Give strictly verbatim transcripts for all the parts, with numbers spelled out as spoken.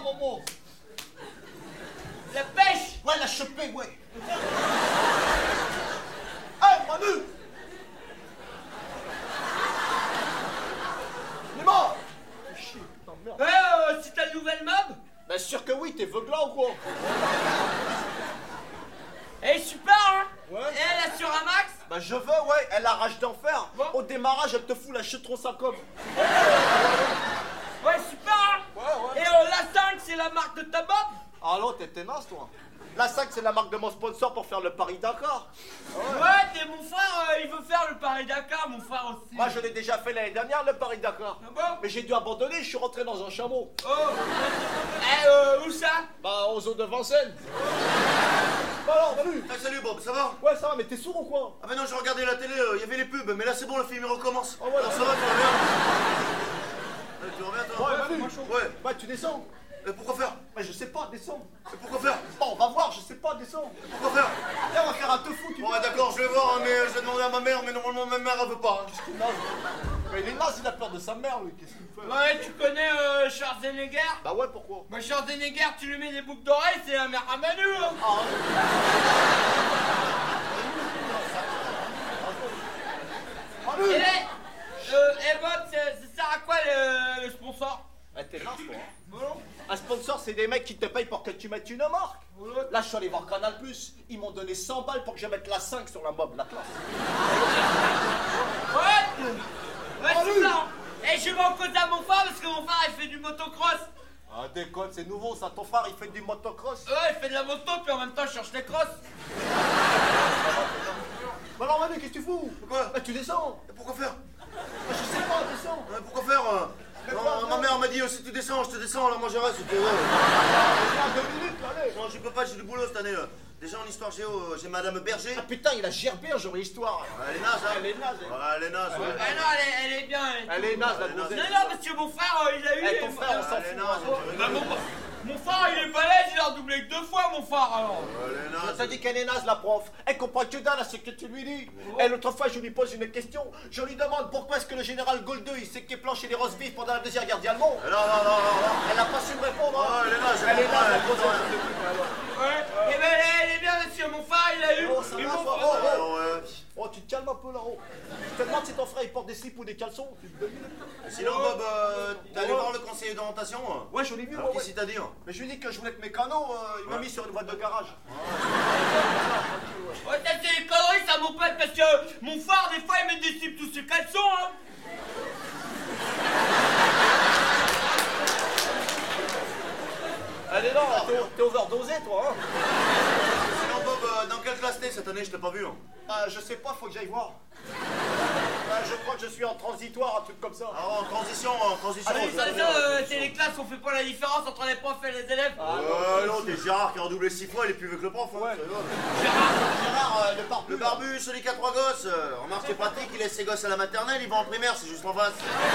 Momo. La pêche. Ouais, la chopée, ouais. Hey, Manu. Il est mort. Fais chier, putain de merde. Ouais, euh, c'est ta nouvelle mob? Bah sûr que oui, t'es veuglant ou quoi? Elle est super, hein? Ouais. Et elle assure un max? Bah je veux, ouais, elle a rage d'enfer. Bon. Au démarrage, elle te fout la chute trop ça comme. Ouais, super, hein? Ouais, ouais. Et euh, la cinq, c'est la marque de ta mob? Ah non, t'es tenace, toi. La cinq, c'est la marque de mon sponsor pour faire le Paris-Dakar. Ouais, t'es mon frère, euh, il veut faire le Paris-Dakar, mon frère aussi. Moi, je l'ai déjà fait l'année dernière, le Paris-Dakar. Ah bon? Mais j'ai dû abandonner, je suis rentré dans un chameau. Oh. Eh, euh, où ça? Bah, aux eaux de Vincennes. Bah alors, Manu. Ah, salut Bob, ça va? Ouais, ça va, mais t'es sourd ou quoi? Ah ben non, je regardais la télé, il euh, y avait les pubs, mais là c'est bon, le film il recommence. Ah ouais, Alors ça va, tu reviens? Allez, tu reviens toi? Ouais, Manu. Ouais. Bah, tu descends. Et pourquoi faire? Bah, je sais pas, descends. Et pourquoi faire? Bon, on va voir, je sais pas, descends. Et pourquoi faire? Viens, on va faire un tofu, tu Bon, ouais, d'accord, je vais voir, hein, mais euh, je vais demander à ma mère, mais normalement ma mère elle veut pas. hein. vois. Mais il est naze, il a peur de sa mère, lui. Qu'est-ce qu'il fait? Ouais, tu connais euh, Schwarzenegger? Bah ouais, pourquoi? Bah, Schwarzenegger, tu lui mets des boucles d'oreilles, c'est la mère à Manu, hein. Ah, Manu. Et là, euh, eh Bob, ça ça sert à quoi le, le sponsor? Ah, t'es naze, toi. hein. Bon. Un sponsor, c'est des mecs qui te payent pour que tu mettes une marque. Voilà. Là, je suis allé voir Canal plus. Ils m'ont donné cent balles pour que je mette la cinq sur la mob, la classe. Ouais. Ouais, Oh, c'est lui. ça. Et je vais en cause à mon frère parce que mon frère il fait du motocross. Ah, déconne, c'est nouveau, ça. Ton frère, il fait du motocross. Ouais, il fait de la moto puis en même temps il cherche les crosses. Bah alors, Manu, qu'est-ce que tu fous? Quoi? Bah, tu descends. Et pourquoi faire? Bah, je sais pas, descends. Ouais, pourquoi faire? euh Mais Non, quoi, ma quoi mère m'a dit, oh, si tu descends, je te descends, alors moi je reste. c'était, ouais. Viens, deux minutes, là, allez. Non, je peux pas, j'ai du boulot cette année. euh. Déjà en histoire géo, euh, j'ai Madame Berger. Ah, putain, il a gerbé un jour l'histoire. Elle est naze, hein? Elle est naze, elle. Ouais, elle est naze, ouais. Ah non, elle est, elle est bien. Elle est Elle est naze, la Elle est naze. grosse. Non, non, parce que mon frère, euh, il a eu... Eh, ton frère, on s'en Elle est fout. naze, hein. tu Bah, rigoles. mon, mon frère, il est balèze, il a redoublé que deux fois, mon frère, alors. Elle est Je naze. t'ai dit qu'elle est naze, la prof. Elle comprend que dalle à ce que tu lui dis. Et l'autre fois, je lui pose une question. Je lui demande pourquoi est-ce que le général Goldeux, il s'est planché les roses vives pendant la deuxième guerre d'Allemand. Non, non, non, non, non. Elle n'a pas su me répondre. Oh, hein. elle est naze, Elle est comprend, naze, la elle grosse. comprend rien. Ouais. Et ben, elle, elle est bien, monsieur, mon frère, il a eu... Oh, ça ils va, m'ont- toi. oh, Oh, Oh, ouais. Oh, tu te calmes un peu là-haut. Je te demande si ton frère il porte des slips ou des caleçons. Tu te devines. Sinon, Bob, euh, t'es allé Ouais. voir le conseiller d'orientation? hein? Ouais, je l'ai vu, Alors, moi, qu'est-ce ouais. qu'il t'a dit? hein? Mais je lui ai dit que je voulais que mes canaux, euh, il m'a Ouais. mis sur une voie de garage. Ouais, ça c'est des conneries, ça, mon pote, parce que mon frère, des fois, il met des slips tous ses caleçons, hein. Allez, non, t'es t'es overdosé, toi. Hein. Sinon, Bob, euh, dans quelle classe t'es cette année? Je t'ai pas vu. hein. Ah, je sais pas, faut que j'aille voir. Ah, je crois que je suis en transitoire, un truc comme ça. Ah, en transition, en transition. Allez, je Ça, connais, ça, ouais, euh, transition. c'est les classes, on fait pas la différence entre les profs et les élèves. Ah, Ouais, non, t'es Gérard qui a redoublé six fois, il est plus vieux que le prof. Hein, Ouais. tu rigoles. Gérard, euh, le barbu. Le barbu, celui qui a trois gosses, euh, remarque c'est pratique, il laisse ses gosses à la maternelle, il va en primaire, c'est juste en face.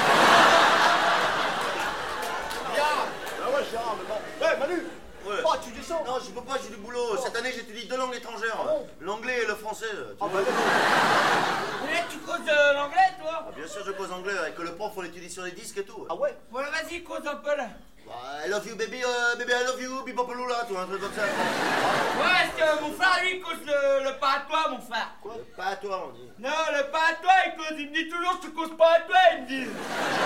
Gérard. Ah ouais, Gérard, mais bon. Ouais, Manu. Ouais. Oh, tu descends. Non, je peux pas, j'ai du boulot. Cette année, j'étudie deux langues étrangères. Ah bon? L'anglais et le français. tu Ah, vois. bah, d'accord. Et tu causes euh, l'anglais, toi? Ah, bien sûr, je cause anglais, avec le prof, on l'étudie sur les disques et tout. Ah ouais. Voilà, vas-y, cause un peu, là. Bah, I love you, baby, euh, baby, I love you, bipopolula, tout un truc comme ça. Ouais, parce que mon frère, lui, il cause le, le pas à toi, mon frère. Quoi? Pas à toi, on dit. Non, le pas à toi, il cause, il me dit toujours, tu causes pas à toi, il me dit.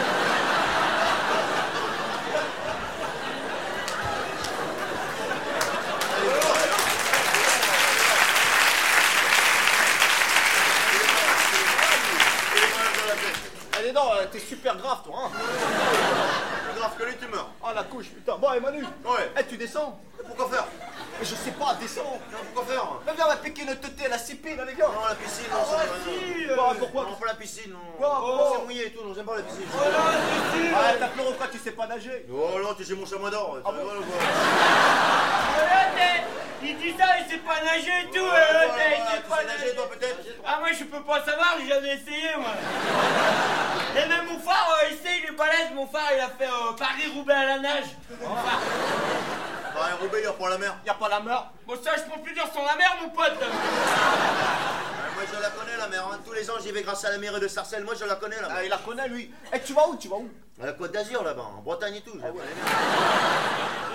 Allez, non, euh, t'es super grave, toi. Hein. Plus grave que lui, tu meurs. Oh, la couche, putain. Bon, et Manu. Ouais. Eh, tu descends. Pourquoi faire? Mais je sais pas, descends. Non, pourquoi faire? Mais viens, on va piquer notre teuté à la C P, là, les gars. Non, la piscine, non, Ah, ça ouais, va rien. si, euh, pourquoi? Non, pas la piscine, non. Quoi? Oh, Oh. c'est mouillé et tout, non, j'aime pas la piscine. Ah, t'as pleuré ou quoi, tu sais pas nager. Oh non, tu j'ai mon chamois d'or. Ah bon? Voilà, quoi. Voilà, t'es- il dit ça, il sait pas nager et tout, Ouais, euh, voilà, t'es- il voilà, sait tu pas sais nager, toi, peut-être? Ah, moi, je peux pas savoir, j'ai jamais essayé, moi. Et même mon frère, euh, il sait, il est balèze, mon frère, il a fait euh, Paris-Roubaix à la nage. Mon frère. Bah, un Roubaix, il y a pour la mer. Y a pas la mort. Bon, ça, je peux plus dire sur la mer, mon pote. Ouais, moi, je la connais, la mer. hein. Tous les ans, j'y vais grâce à la mairie de Sarcelles. Moi, je la connais, la mer. Ah, il la connaît, lui. Eh, tu vas où, tu vas où? À la Côte d'Azur, là-bas, en Bretagne et tout. je la connais.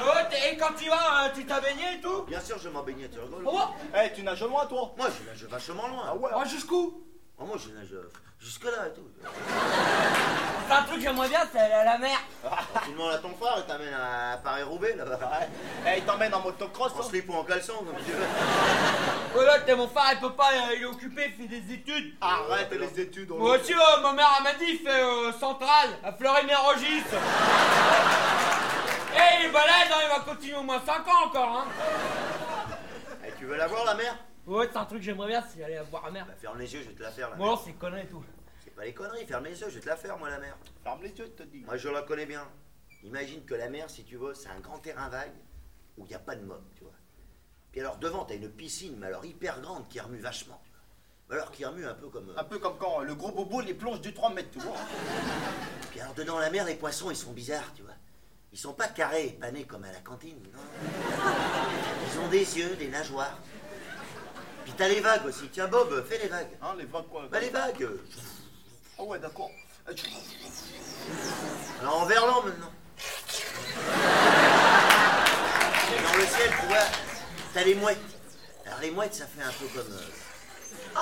Ouais, t'es- et quand tu vas, euh, tu t'as baigné et tout? Bien sûr, je m'en baignais, tu rigoles? Oh bon? Eh, tu nages loin, toi? Moi, je nage vachement loin. Ah ouais? Oh, jusqu'où? Oh, moi, je nage euh, jusque-là et tout. C'est un truc que j'aimerais bien, c'est aller à la mer. Tu demandes à ton frère, il t'amène à Paris-Roubaix, là-bas. Ouais. Eh, il t'emmène en motocross, En hein? slip ou en caleçon, comme tu veux. Ouais, là, t'es mon frère, il peut pas, euh, il est occupé, il fait des études. Arrête les études. on Moi le- aussi, euh, ma mère, elle m'a dit, il fait euh, centrale, à Fleury-Mérogis. Eh, il est balèze, hein, il va continuer au moins cinq ans encore, hein. Eh, tu veux la voir, la mer? Ouais, c'est un truc que j'aimerais bien, c'est aller voir la mer. Bah, ferme les yeux, je vais te la faire, la Bon, mer. non, c'est connerie et tout. C'est pas les conneries, ferme les yeux, je vais te la faire, moi, la mer. Ferme les yeux, je te dis. Moi, je la connais bien. Imagine que la mer, si tu veux, c'est un grand terrain vague où il n'y a pas de mob, tu vois. Puis alors, devant, t'as une piscine, mais alors hyper grande, qui remue vachement, tu vois. Alors, qui remue un peu comme... euh, Un peu comme quand le gros bobo les plonge du trois mètres, tu vois. Puis alors, dedans la mer, les poissons, ils sont bizarres, tu vois. Ils sont pas carrés et panés comme à la cantine, non. Ils ont des yeux, des nageoires. Puis t'as les vagues aussi. Tiens, Bob, fais les vagues. Hein, les vagues quoi? Bah, les vagues. Ah ouais, d'accord. Alors, en verlan, maintenant. Et dans le ciel, tu vois, t'as les mouettes. Alors, les mouettes, ça fait un peu comme... euh,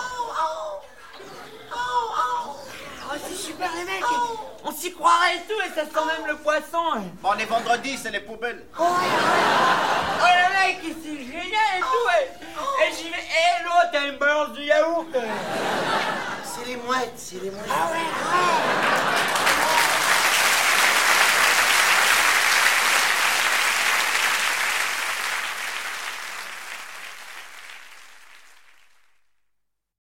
Oh, c'est super, les mecs. On s'y croirait et tout, et ça sent même le poisson. hein. Bon, on est vendredi, c'est les poubelles. Oh, le mec, c'est génial et tout. Et, et j'y vais. Et l'autre, t'as une balance de yaourt. C'est les mouettes, c'est les mouettes. Ah ouais, ouais.